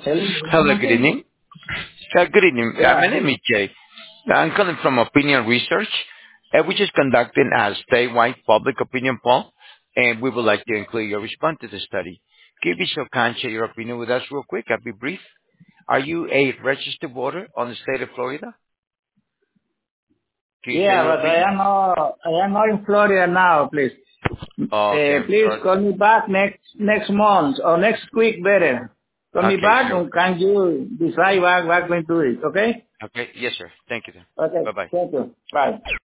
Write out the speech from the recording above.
Hello, good Hello, evening, good please. evening. Good evening. Yeah, My name is Jay. I'm calling from Opinion Research, which is conducting a statewide public opinion poll, and we would like to include your response to the study. Can you be so kind, share your opinion with us real quick? I'll be brief. Are you a registered voter on the state of Florida? Can you share yeah, your but opinion? I am not in Florida now, please. Okay, I'm Please sorry. call me back next month or next week better. Call me Okay, back sure. and can you decide what we're going to do it, okay? Okay, yes, sir. Thank you then. Okay, Bye-bye. thank you. Bye.